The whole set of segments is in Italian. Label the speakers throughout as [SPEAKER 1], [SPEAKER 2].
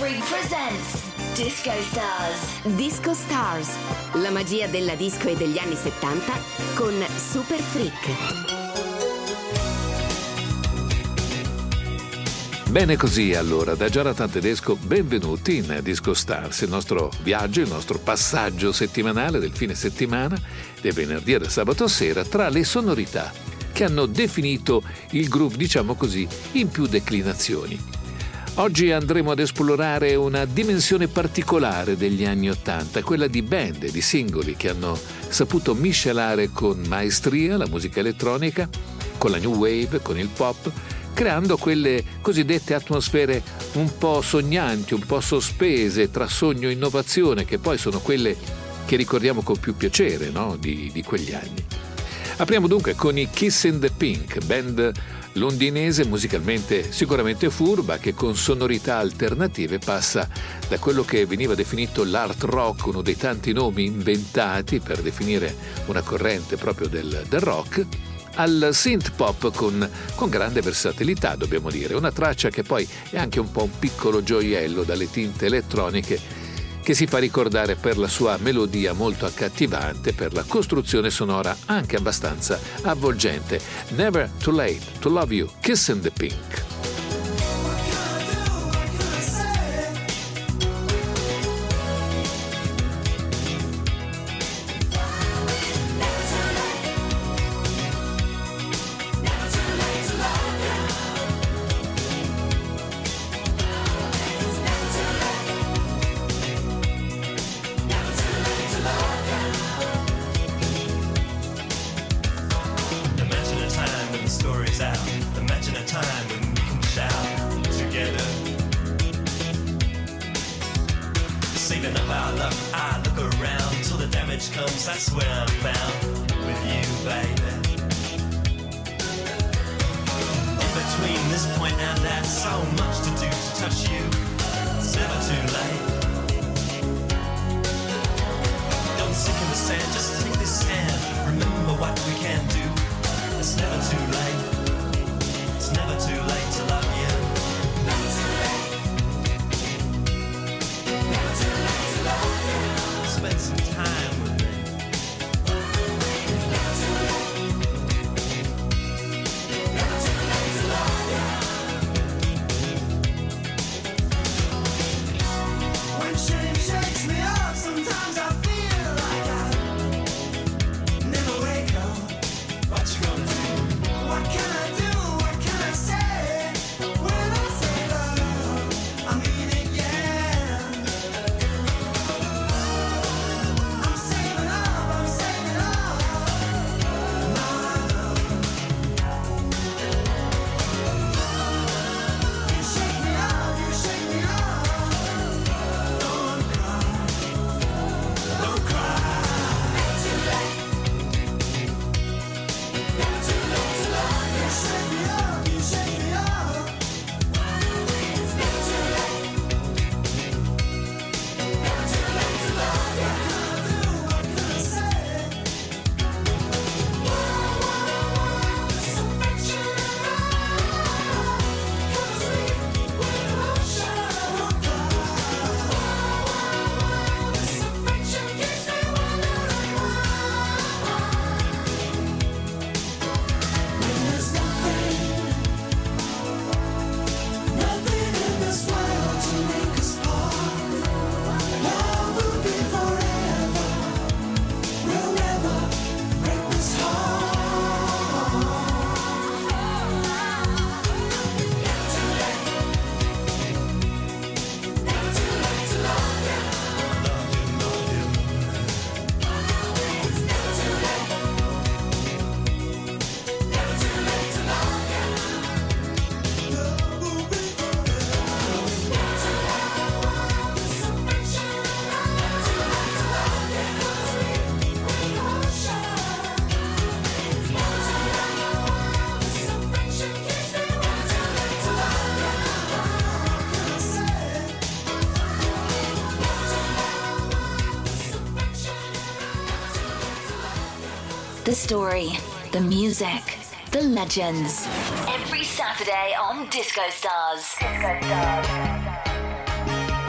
[SPEAKER 1] Freak presents Disco Stars.
[SPEAKER 2] Disco Stars, la magia della disco e degli anni 70 con Super Freak.
[SPEAKER 3] Bene così, allora, da Jonathan Tedesco, benvenuti in Disco Stars, il nostro viaggio, il nostro passaggio settimanale del fine settimana, del venerdì e del sabato sera, tra le sonorità che hanno definito il groove, diciamo così, in più declinazioni. Oggi andremo ad esplorare una dimensione particolare degli anni '80, quella di band e di singoli che hanno saputo miscelare con maestria la musica elettronica, con la new wave, con il pop, creando quelle cosiddette atmosfere un po' sognanti, un po' sospese tra sogno e innovazione, che poi sono quelle che ricordiamo con più piacere, no? di quegli anni. Apriamo dunque con i Kiss in the Pink, band londinese musicalmente sicuramente furba, che con sonorità alternative passa da quello che veniva definito l'art rock, uno dei tanti nomi inventati per definire una corrente proprio del rock, al synth pop con grande versatilità, dobbiamo dire, una traccia che poi è anche un po' un piccolo gioiello dalle tinte elettroniche, che si fa ricordare per la sua melodia molto accattivante, per la costruzione sonora anche abbastanza avvolgente. Never Too Late to Love You, Kiss in the Pink.
[SPEAKER 1] The story, the music, the legends. Every Saturday on Disco Stars. Disco Stars.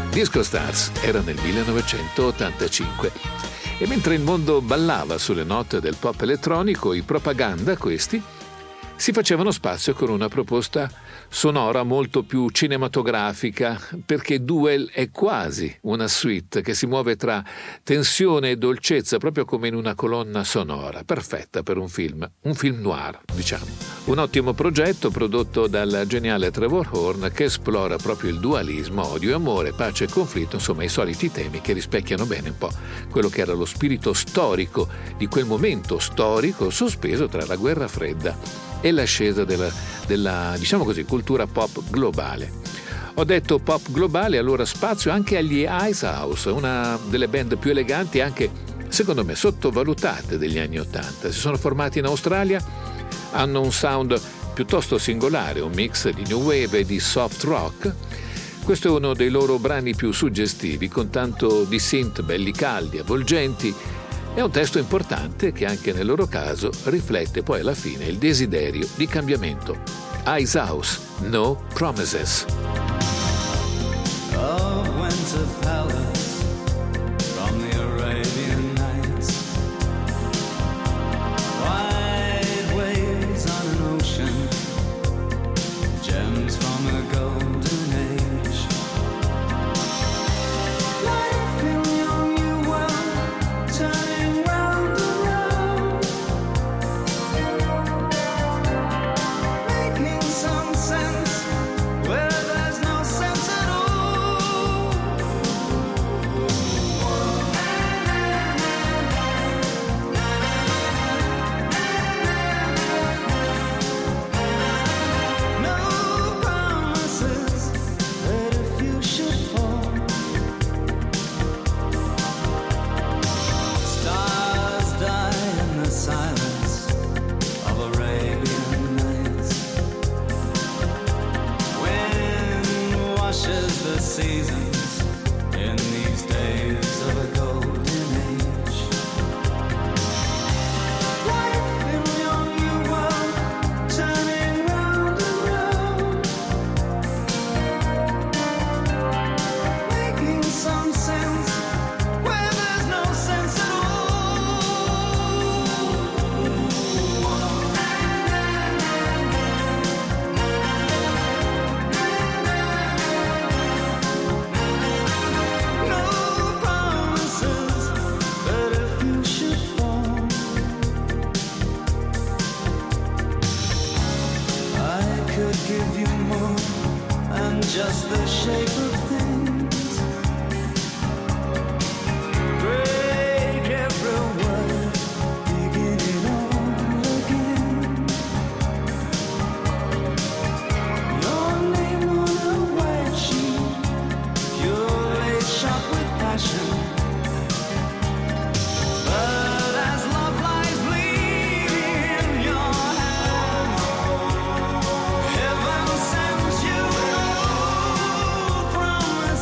[SPEAKER 3] Disco Stars era nel 1985 e mentre il mondo ballava sulle note del pop elettronico, i Propaganda, questi, si facevano spazio con una proposta sonora molto più cinematografica, perché Duel è quasi una suite che si muove tra tensione e dolcezza, proprio come in una colonna sonora, perfetta per un film noir, diciamo. Un ottimo progetto prodotto dal geniale Trevor Horn, che esplora proprio il dualismo, odio e amore, pace e conflitto, insomma i soliti temi che rispecchiano bene un po' quello che era lo spirito storico di quel momento storico sospeso tra la guerra fredda e l'ascesa della diciamo così, cultura pop globale. Ho detto pop globale, allora spazio anche agli Ice House, una delle band più eleganti e anche, secondo me, sottovalutate degli anni '80. Si sono formati in Australia, hanno un sound piuttosto singolare, un mix di new wave e di soft rock. Questo è uno dei loro brani più suggestivi, con tanto di synth belli caldi, avvolgenti. È un testo importante che anche nel loro caso riflette poi alla fine il desiderio di cambiamento. Ice House, No Promises.
[SPEAKER 4] Oh, Winter Palace from the Arabian Nights. Wide waves on an ocean, gems from a golden age. Life in your new world, turning round and round, making some sense where there's no sense at all. No promises that if you should fall, stars die in the silence of Arabian Nights. Wind washes the seasons in these days of a golden age. Life in your new world, turning round and round, making some sense where there's no sense at all. No promises that if you should fall, I could give you more than just the shape of things. Break every word, begin it all again. Your name on a white sheet, pure lace shot with passion. But as love lies bleeding in your hand, heaven sends you no promises.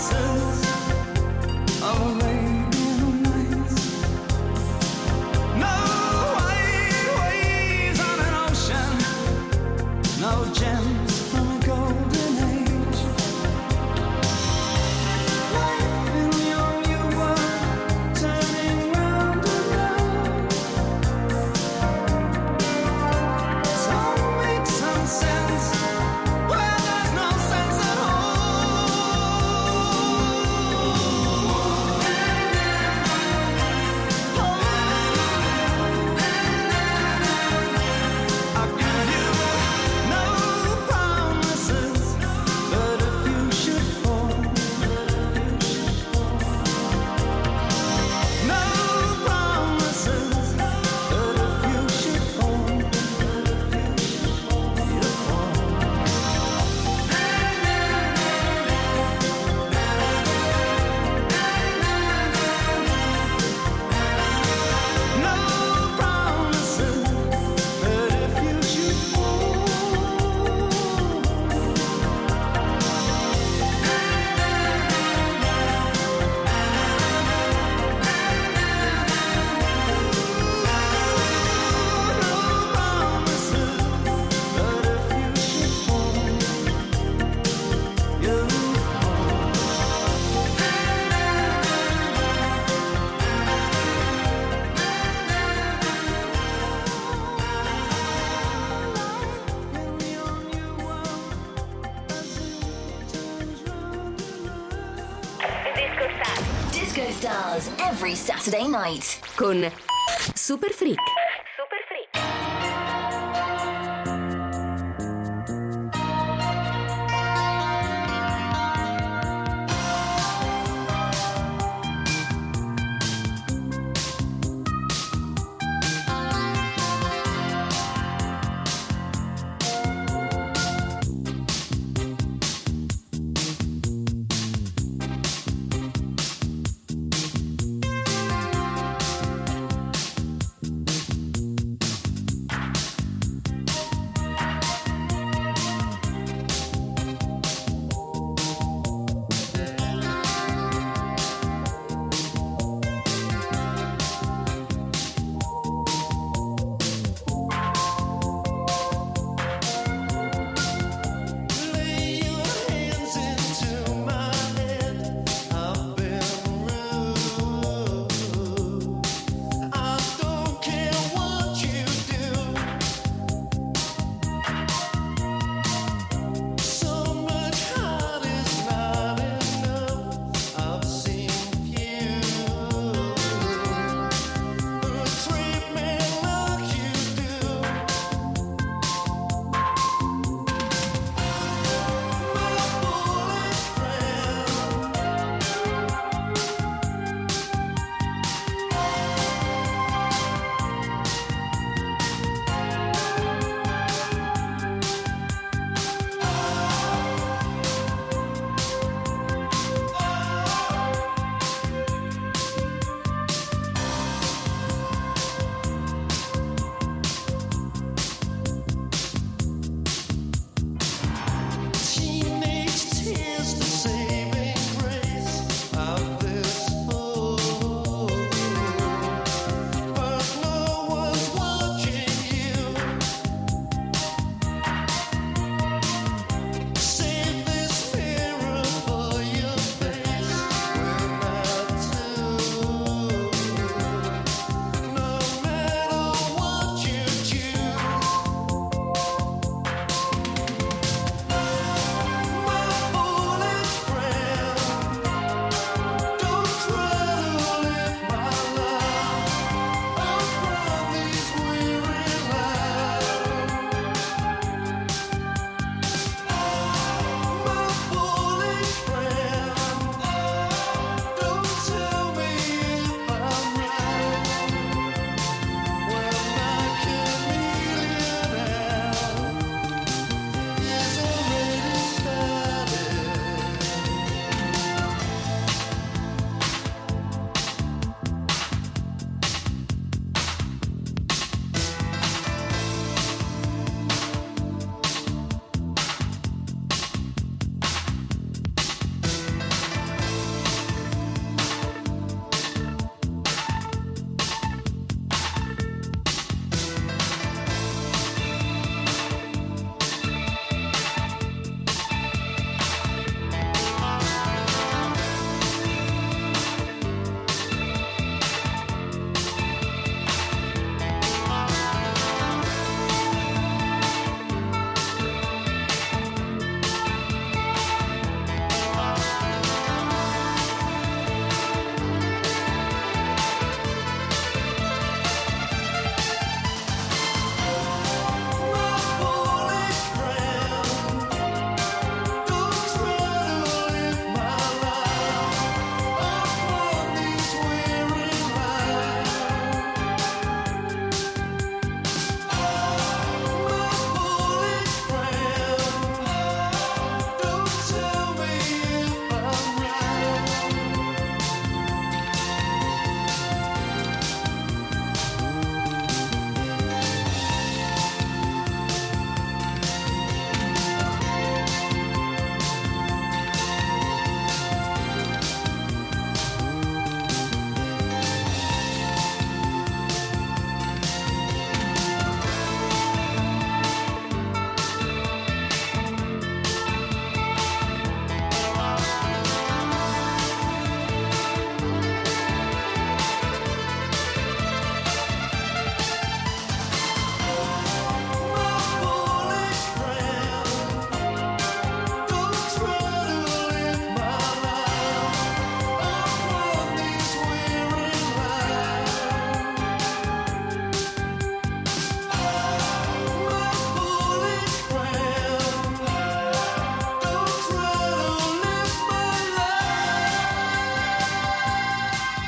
[SPEAKER 1] Disco Stars every Saturday night
[SPEAKER 2] con Super Freak.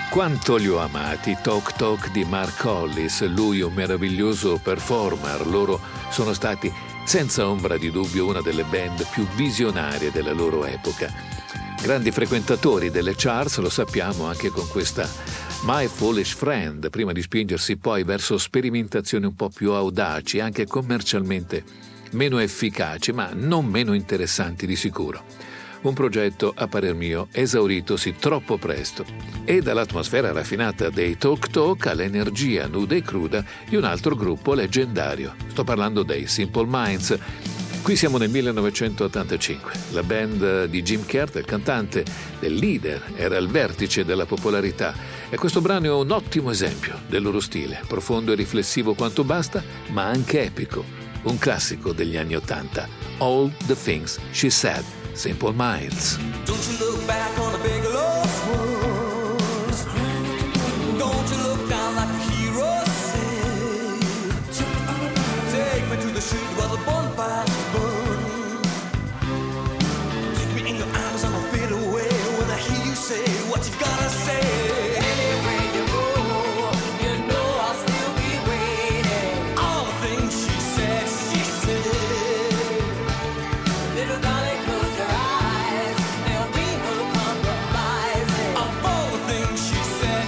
[SPEAKER 3] Quanto li ho amati, Talk Talk di Mark Hollis, lui un meraviglioso performer. Loro sono stati senza ombra di dubbio una delle band più visionarie della loro epoca. Grandi frequentatori delle charts, lo sappiamo anche con questa My Foolish Friend, prima di spingersi poi verso sperimentazioni un po' più audaci, anche commercialmente meno efficaci, ma non meno interessanti di sicuro. Un progetto, a parer mio, esauritosi troppo presto e dall'atmosfera raffinata dei Talk Talk all'energia nuda e cruda di un altro gruppo leggendario. Sto parlando dei Simple Minds. Qui siamo nel 1985. La band di Jim Kerr, del cantante, del leader, era al vertice della popolarità e questo brano è un ottimo esempio del loro stile, profondo e riflessivo quanto basta, ma anche epico. Un classico degli anni '80, All the Things She Said, Simple Minds.
[SPEAKER 4] Don't you look back on the big lost ones. Don't you look down like the hero said. Take me to the street where the bonfires burn. Take me in your arms, I'ma fade away when I hear you say what you gotta say. Anywhere you go, you know I'll still be waiting. All the things she said, she said. Little darling, close your eyes. There'll be no compromising. Of all the things she said,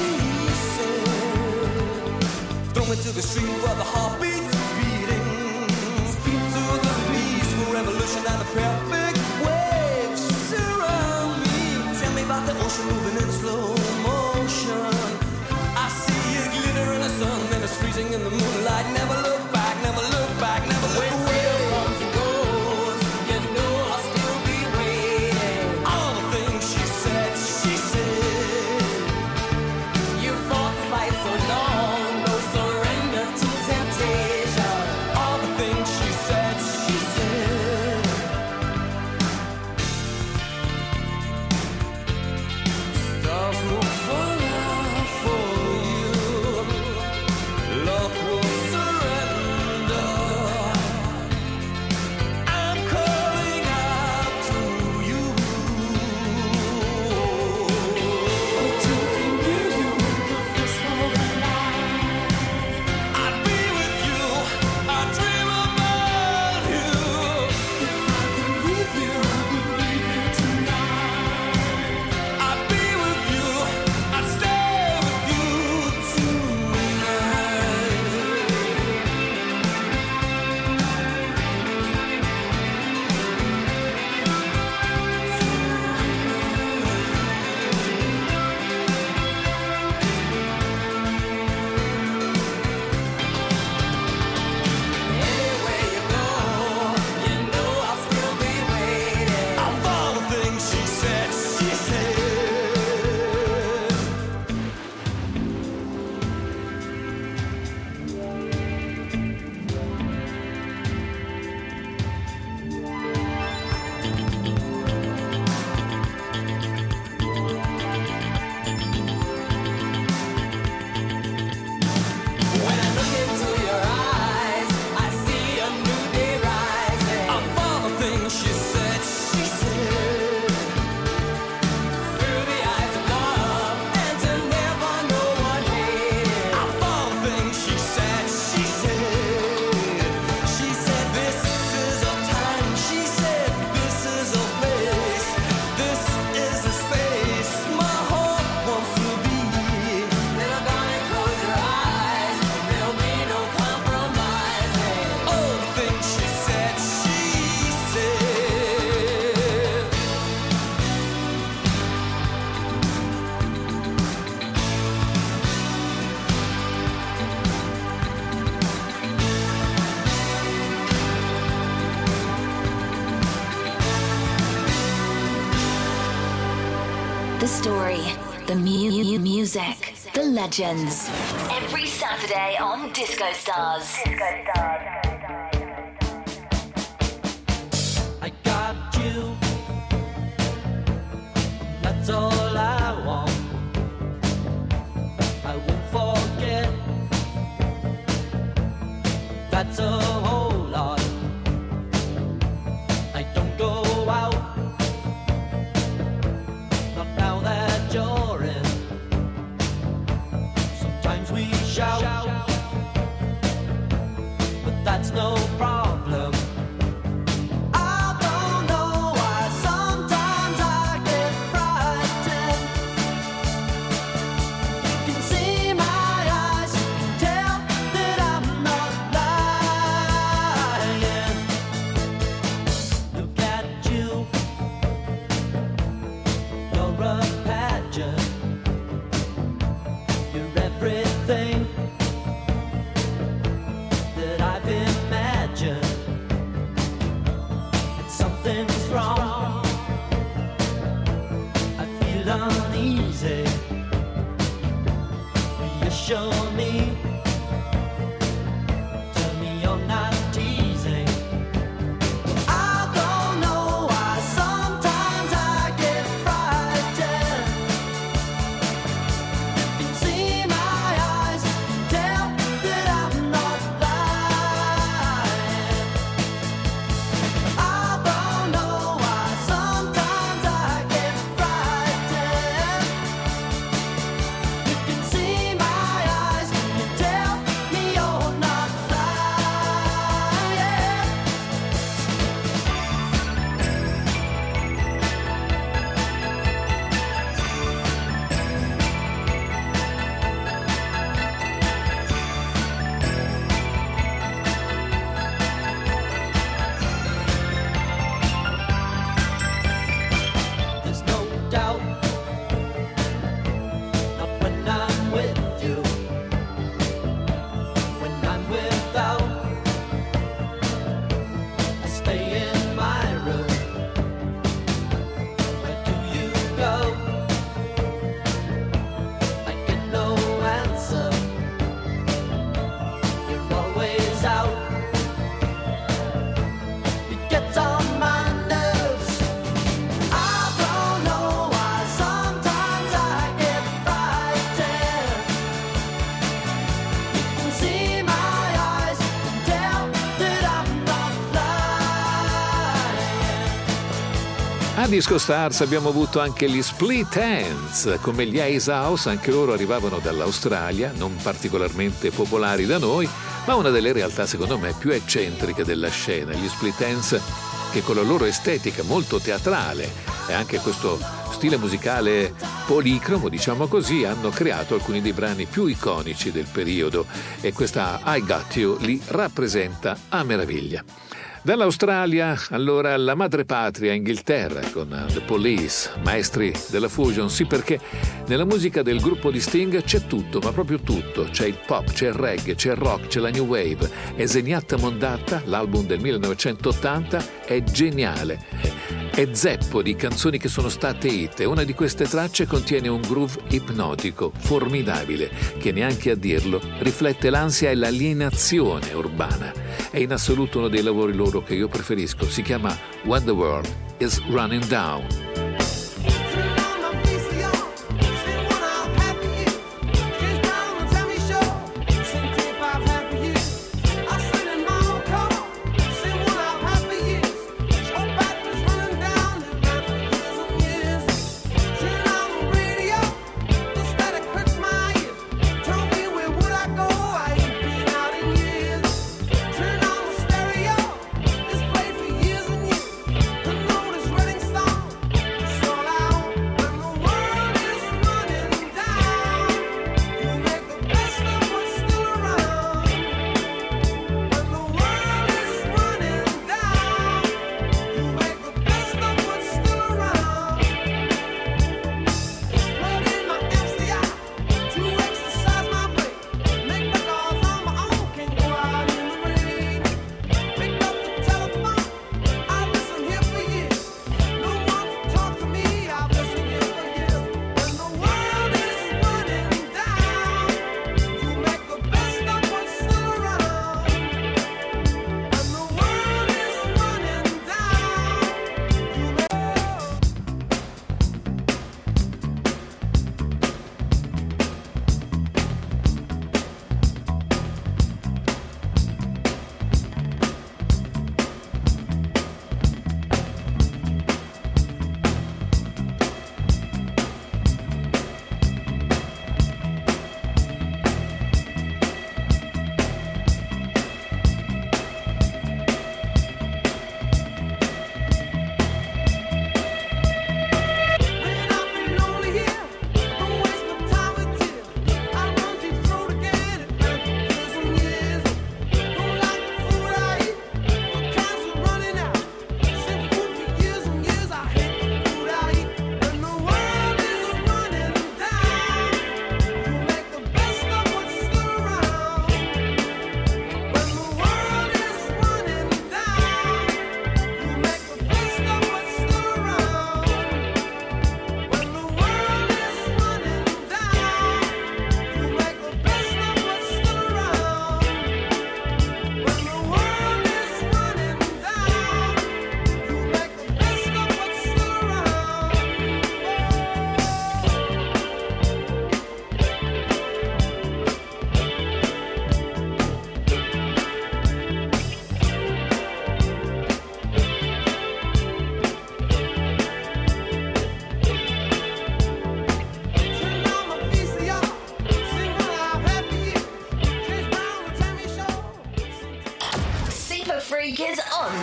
[SPEAKER 4] throw me to the street where the heartbeats beating. To the peaceful revolution and the perfect waves surround me. Tell me about the ocean moving in slow motion. I see it glitter in the sun and it's freezing in the moonlight. Never look back, never look back, never look away.
[SPEAKER 1] The story, the music, the legends. Every Saturday on Disco Stars.
[SPEAKER 5] I got you. That's all I want. I won't forget. That's a whole lot. I don't go out. Not now that you're in. shout, but that's no problem. I don't know why sometimes I get frightened. You can see my eyes, tell that I'm not lying. Look at you, you're a pageant. You're everything that I've imagined. And something's wrong. I feel uneasy. Reassure me. Tell me you're not teasing. I don't know why sometimes I get frightened. You can see my eyes, tell that I'm not lying. I don't know why sometimes I get frightened. You can see my eyes, you tell me you're not lying. There's no doubt, not when I'm with you. When I'm without, I stay in my room. Where do you go? I get no answer. You're always out. It gets on my nerves. I don't know why sometimes I get frightened. You can see my eyes and tell that I'm not lying.
[SPEAKER 3] A Disco Stars abbiamo avuto anche gli Split Enz, come gli Ace House, anche loro arrivavano dall'Australia, non particolarmente popolari da noi, ma una delle realtà secondo me più eccentriche della scena. Gli Split Enz che con la loro estetica molto teatrale e anche questo stile musicale policromo, diciamo così, hanno creato alcuni dei brani più iconici del periodo e questa I Got You li rappresenta a meraviglia. Dall'Australia, allora, la madrepatria Inghilterra con The Police, maestri della fusion, sì, perché nella musica del gruppo di Sting c'è tutto, ma proprio tutto. C'è il pop, c'è il reggae, c'è il rock, c'è la new wave. E Zeniatta Mondatta, l'album del 1980, è geniale. È zeppo di canzoni che sono state hit e una di queste tracce contiene un groove ipnotico, formidabile, che neanche a dirlo riflette l'ansia e l'alienazione urbana. È in assoluto uno dei lavori loro che io preferisco, si chiama When the World is Running Down.
[SPEAKER 4] This play for years and years. The note is running strong.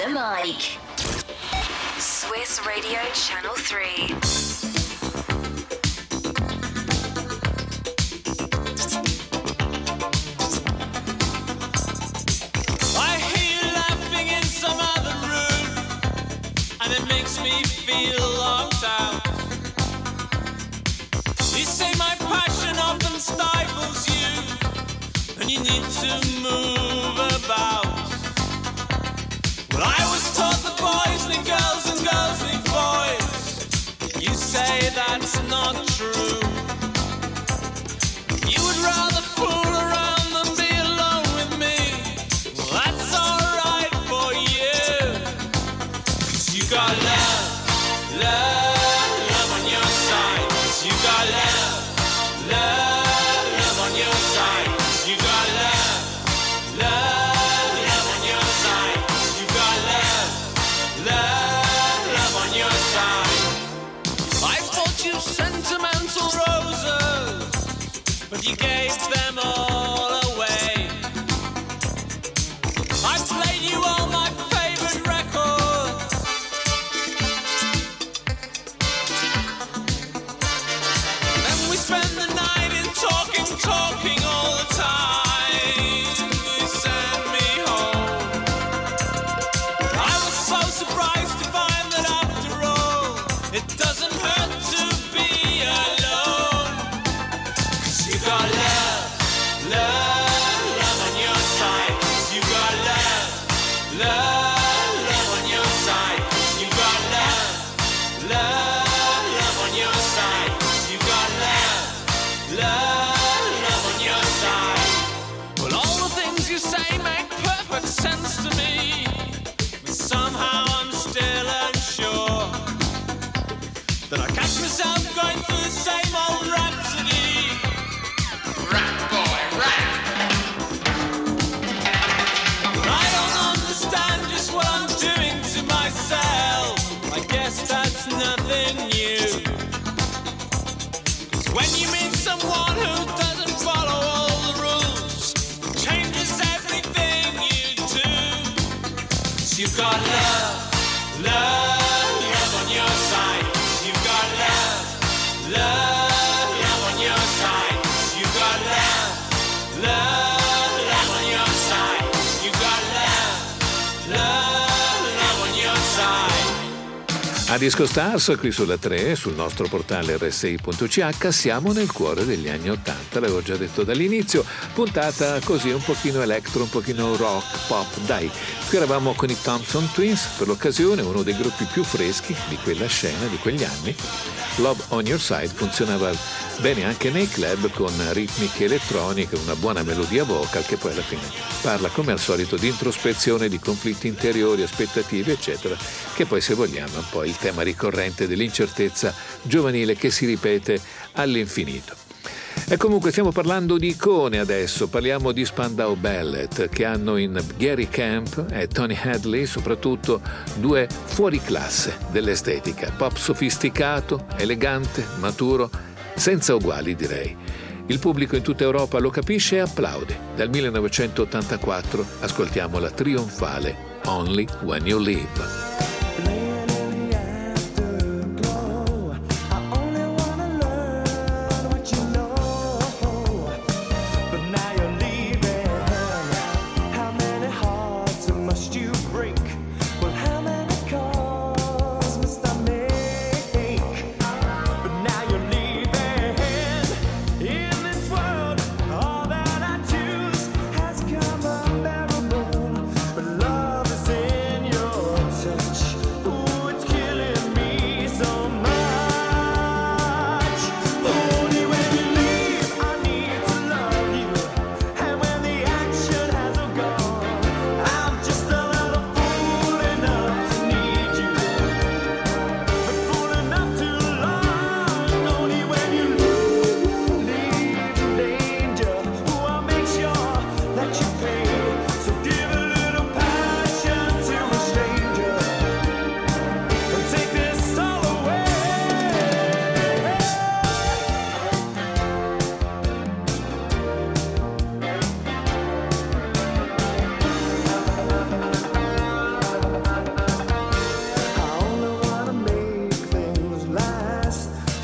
[SPEAKER 1] the mic.
[SPEAKER 6] Swiss Radio Channel 3.
[SPEAKER 7] Makes me feel locked out. You say my passion often stifles you, and you need to move about. Well, I was taught that boys need girls and girls need boys. You say that's not true. You would rather fool around than be alone with me. Well, that's alright for you. 'Cause you got love, love on your side. 'Cause you got love, love on your side. 'Cause you got love, love on your side. 'Cause you got love on your side. I bought you sentimental roses, but you gave them all away. I played you all my favorite records. Then we spend the night in talking all the time. You send me home. I was so surprised to find that after all, it doesn't hurt to be alone. 'Cause you got love on your side. 'Cause you got love on your side. 'Cause you got love on your side. 'Cause you got love on your side. Well, all the things you say make perfect sense to me, but somehow I'm still unsure that I catch myself going through the same old rhapsody. Rap boy, rap. I don't understand just what I'm doing to myself. I guess that's nothing new. 'Cause when you meet someone who doesn't follow all the rules, it changes everything you do. 'Cause you've got love on your side. 'Cause you've got love on your side. 'Cause you've got love on your side. 'Cause you've got love on your side.
[SPEAKER 3] A Disco Stars, qui sulla 3, sul nostro portale rsi.ch, siamo nel cuore degli anni 80, l'avevo già detto dall'inizio, puntata così un pochino electro, un pochino rock, pop, dai. Qui eravamo con i Thompson Twins, per l'occasione uno dei gruppi più freschi di quella scena, di quegli anni. Love on Your Side funzionava bene anche nei club con ritmiche elettroniche, una buona melodia vocal che poi alla fine parla come al solito di introspezione, di conflitti interiori, aspettative eccetera, che poi se vogliamo è un po' il tema ricorrente dell'incertezza giovanile che si ripete all'infinito. E comunque stiamo parlando di icone adesso, parliamo di Spandau Ballet, che hanno in Gary Camp e Tony Hadley soprattutto due fuoriclasse dell'estetica, pop sofisticato, elegante, maturo, senza uguali direi. Il pubblico in tutta Europa lo capisce e applaude. Dal 1984 ascoltiamo la trionfale Only When You Leave.
[SPEAKER 5] Touch.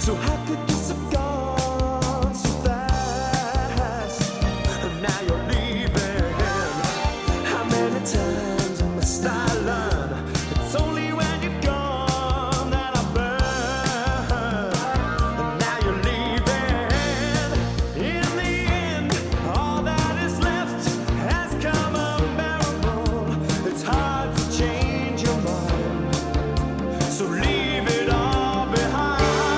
[SPEAKER 5] So how could this have gone so fast? And now you're leaving. How many times must I learn? It's only when you're gone that I burn. And now you're leaving. In the end, all that is left has come unbearable. It's hard to change your mind, so leave it all behind.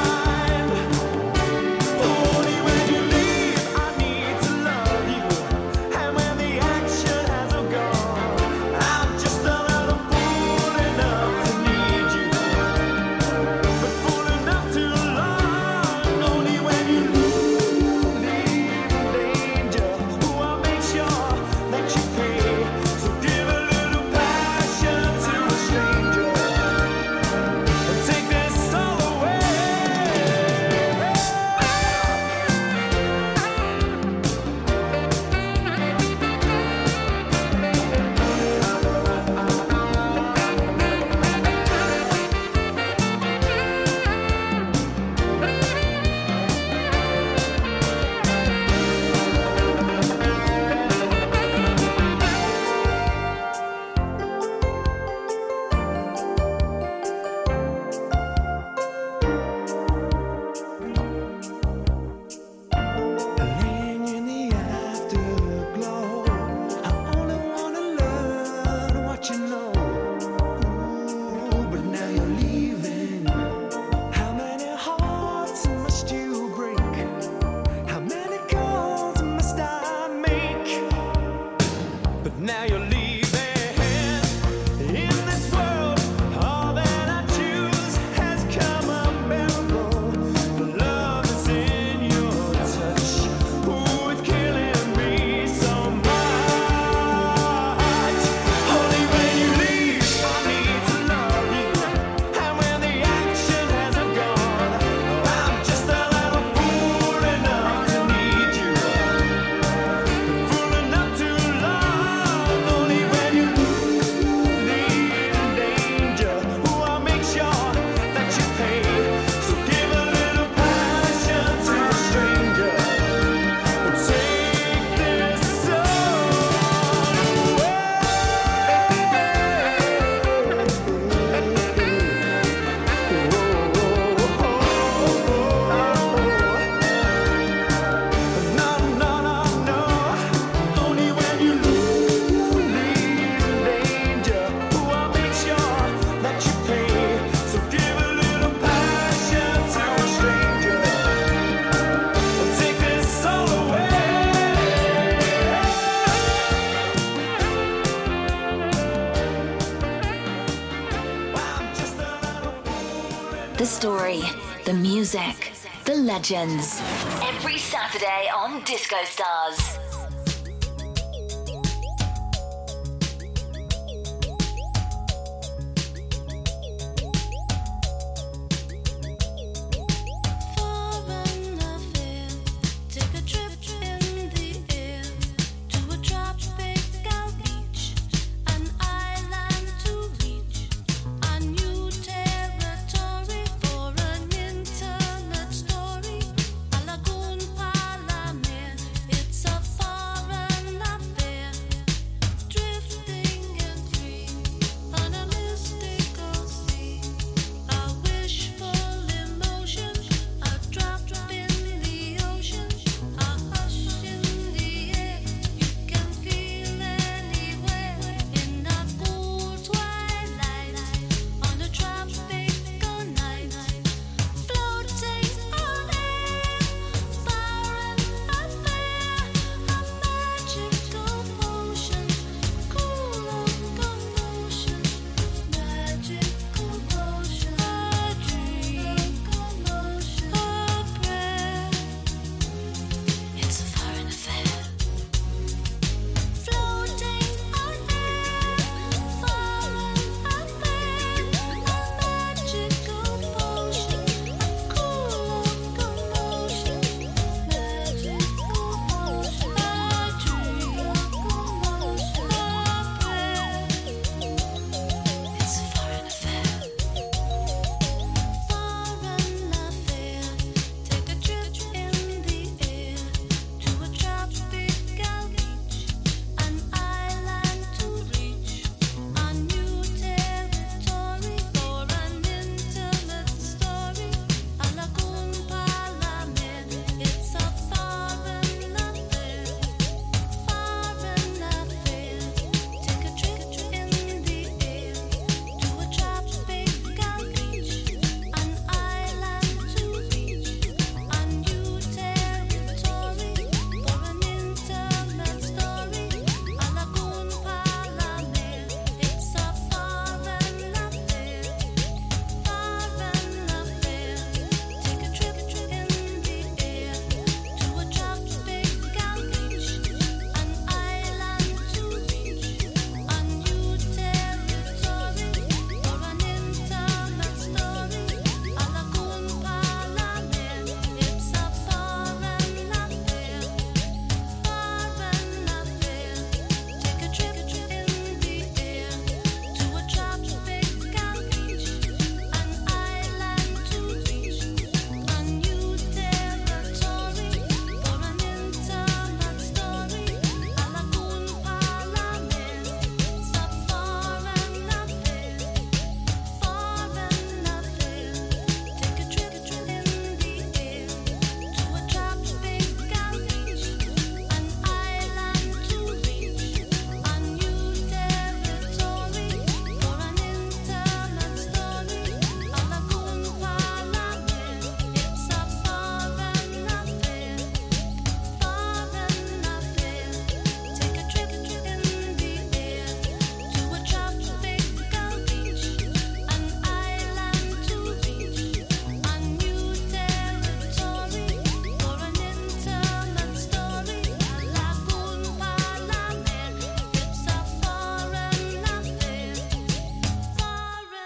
[SPEAKER 5] Only when you leave, I need to love you. And when the action has all gone, I'm just a little fool enough to need you, but fool enough to love. Only when you leave in danger, oh, I'll make sure that you pay. So give a little passion to a stranger and take this all away. Laying in the afterglow, I only wanna learn what you know. Ooh, but now you're leaving. How many hearts must you break? How many calls must I make? But now you're leaving. In this world, all that I choose has come unbearable. The love is in your touch. Ooh, it's killing me so much. Only when you leave, I need to love you. And when the action has all gone, I'm just a little fool enough to need you, fool enough to love. Only when you leave in danger, oh, I'll make sure that you pay. So give a little passion to a stranger and take this all away. No, no, no, no. Only when you leave in danger, oh, I'll make sure that you pay. So give a little passion to a stranger and take this all away. I'm just a little fool.
[SPEAKER 1] The story, the music, the legends. Every Saturday on Disco Stars.
[SPEAKER 8] Foreign affair, take a trip in the air to a tropical beach, an island to reach, a new territory for an intimate story. A lagoon, Palomar, it's a far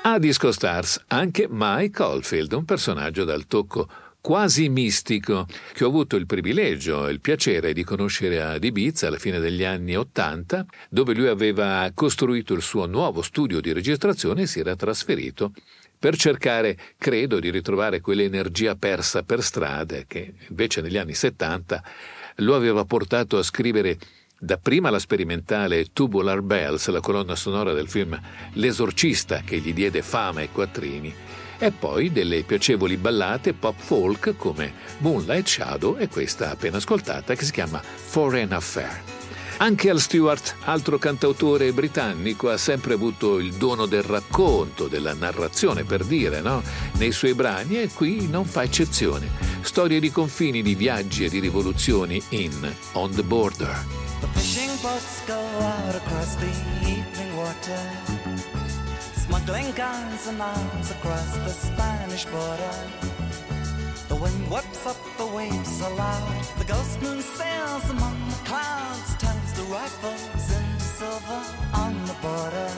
[SPEAKER 3] A Disco Stars anche Mike Oldfield, un personaggio dal tocco quasi mistico che ho avuto il privilegio e il piacere di conoscere ad Ibiza alla fine degli anni '80, dove lui aveva costruito il suo nuovo studio di registrazione e si era trasferito per cercare, credo, di ritrovare quell'energia persa per strade che invece negli anni '70 lo aveva portato a scrivere dapprima la sperimentale Tubular Bells, la colonna sonora del film L'Esorcista che gli diede fama e quattrini, e poi delle piacevoli ballate pop folk come Moonlight Shadow e questa appena ascoltata che si chiama Foreign Affair. Anche Al Stewart, altro cantautore britannico, ha sempre avuto il dono del racconto, della narrazione per dire, no? Nei suoi brani, e qui non fa eccezione. Storie di confini, di viaggi e di rivoluzioni in On the Border.
[SPEAKER 5] The fishing boats go out across the evening water, smuggling guns and arms across the Spanish border. The wind whips up the waves aloud, the ghost moon sails among the clouds, turns the rifles into silver on the border.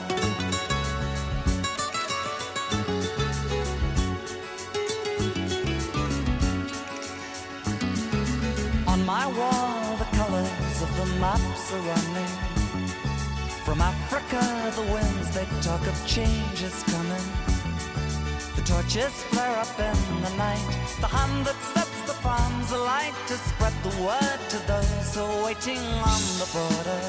[SPEAKER 5] On my wall the colors of the maps are running. From Africa the winds they talk of change is coming. The torches flare up in the night, the hand that sets the farms alight to spread the word to those who are waiting on the border.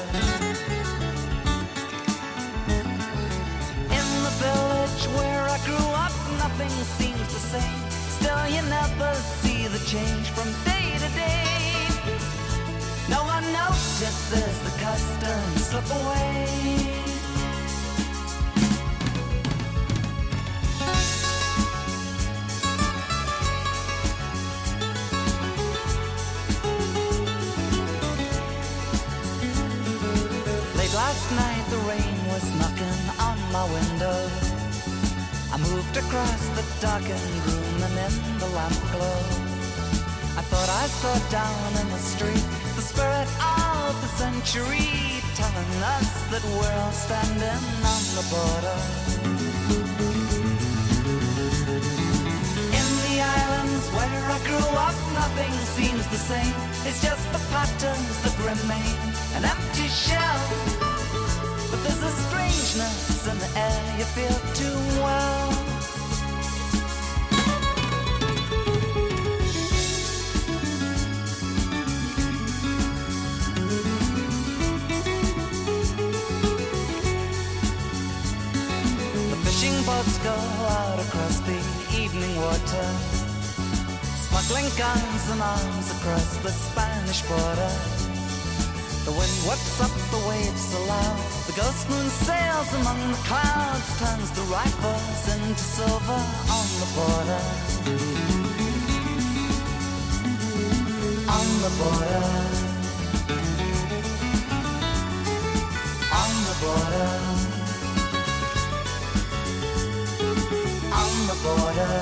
[SPEAKER 5] In the village where I grew up nothing seems the same. Still you never see the change from day to day. No one notices the customs slip away. Late last night the rain was knocking on my window. I moved across the darkened room and in the lamp glow I thought I saw down in the street the spirit of the century, telling us that we're all standing on the border. In the islands where I grew up, nothing seems the same. It's just the patterns that remain, an empty shell. But there's a strangeness in the air you feel too well. Boats go out across the evening water, smuggling guns and arms across the Spanish border. The wind whips up the waves aloud, the ghost moon sails among the clouds, turns the rifles into silver on the border. On the border. On the border. On the border.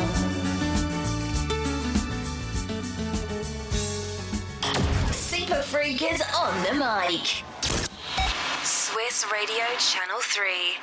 [SPEAKER 1] Super Freak is on the mic.
[SPEAKER 6] Swiss Radio Channel 3.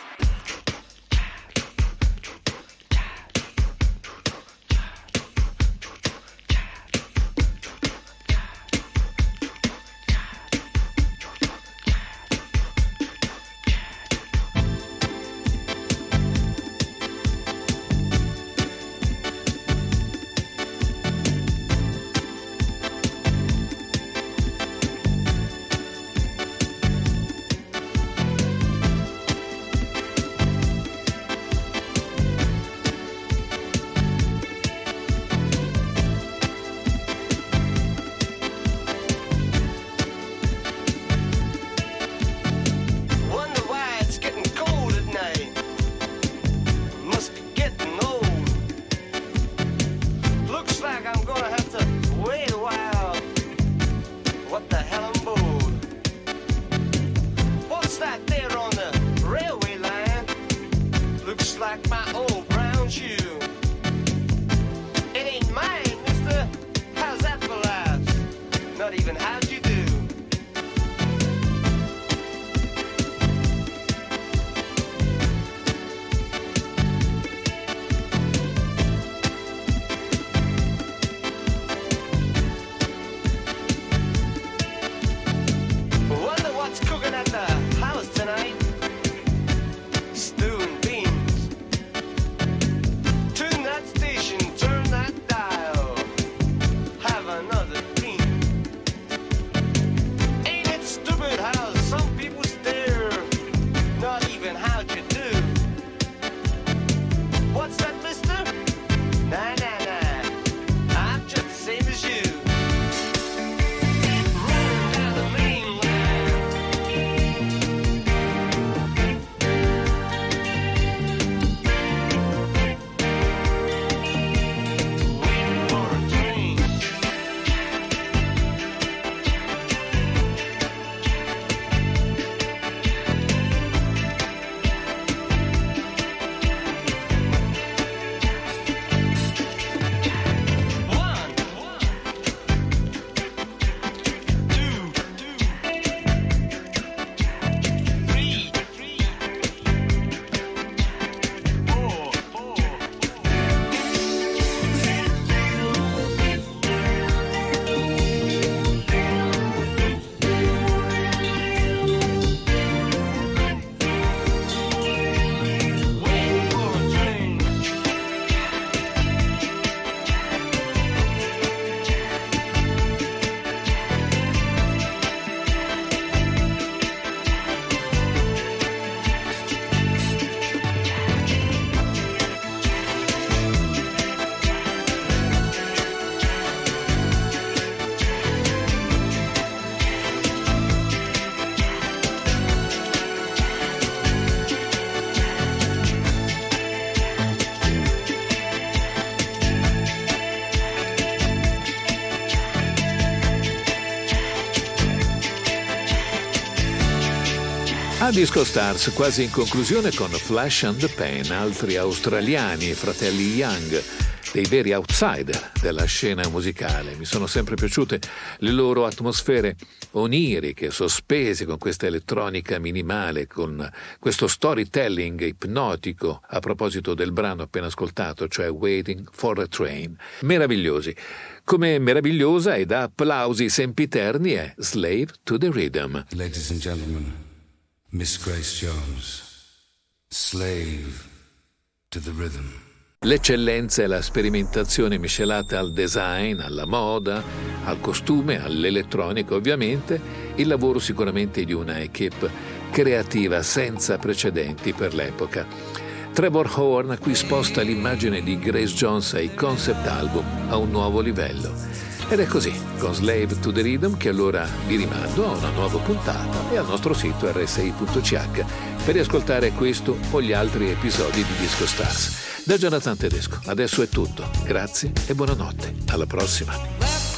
[SPEAKER 3] A Disco Stars, quasi in conclusione, con Flash and the Pan, altri australiani, fratelli Young, dei veri outsider della scena musicale. Mi sono sempre piaciute le loro atmosfere oniriche, sospese con questa elettronica minimale, con questo storytelling ipnotico a proposito del brano appena ascoltato, cioè Waiting for a Train. Meravigliosi. Come meravigliosa e da applausi sempiterni è Slave to the Rhythm.
[SPEAKER 9] Ladies and gentlemen, Miss Grace Jones, Slave to the Rhythm.
[SPEAKER 3] L'eccellenza e la sperimentazione miscelata al design, alla moda, al costume, all'elettronica ovviamente, il lavoro sicuramente di una equipe creativa senza precedenti per l'epoca. Trevor Horn qui sposta l'immagine di Grace Jones ai concept album a un nuovo livello. Ed è così, con Slave to the Rhythm, che allora vi rimando a una nuova puntata e al nostro sito rsi.ch per riascoltare questo o gli altri episodi di Disco Stars. Da Jonathan Tedesco, adesso è tutto. Grazie e buonanotte. Alla prossima.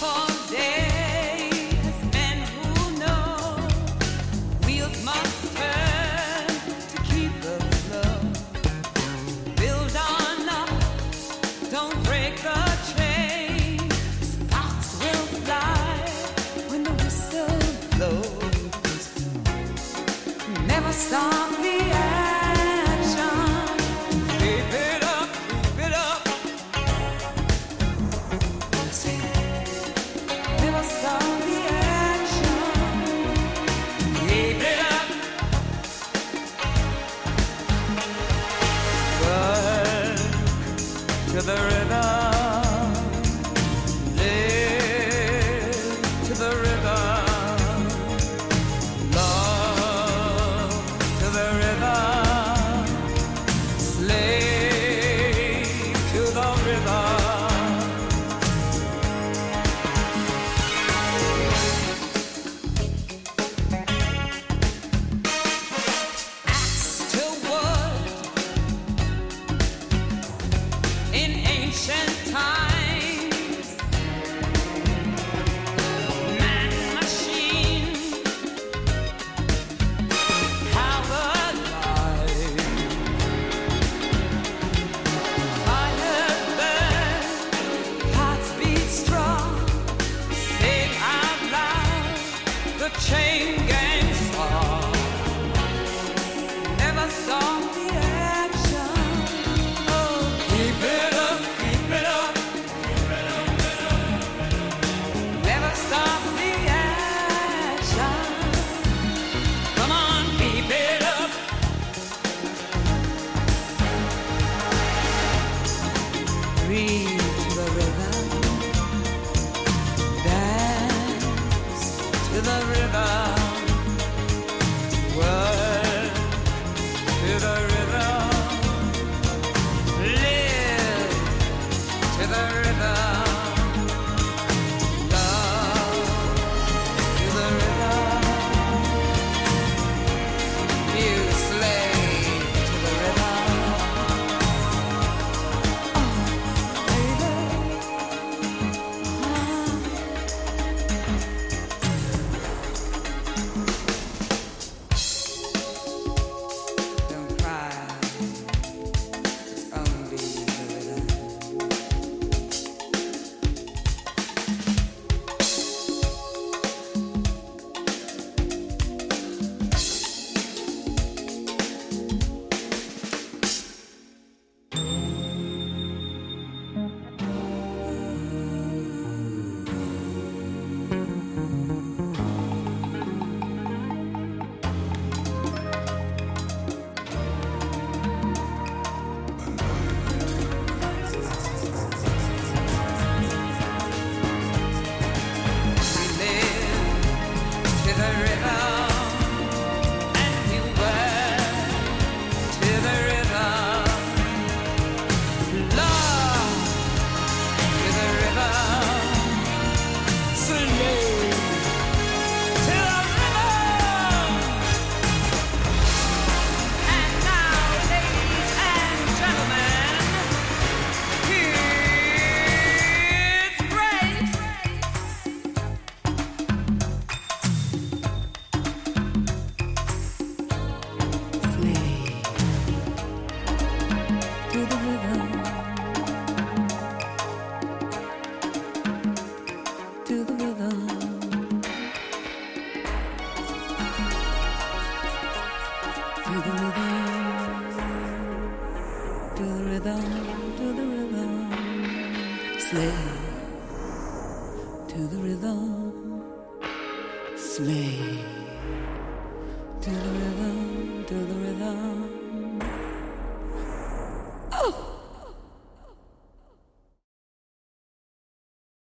[SPEAKER 4] Stop the action. Keep it up, keep it up. Never stop the action. Keep it up. Work to the rhythm. Live to the rhythm. To the river.
[SPEAKER 10] to the rhythm, slave to the rhythm.